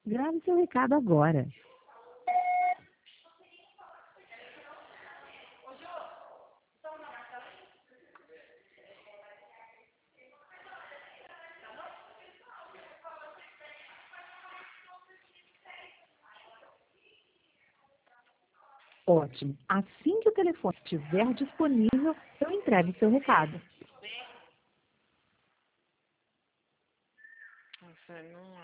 Grave seu recado agora. Ótimo. Assim que o telefone estiver disponível, eu entrego seu recado. Nossa, não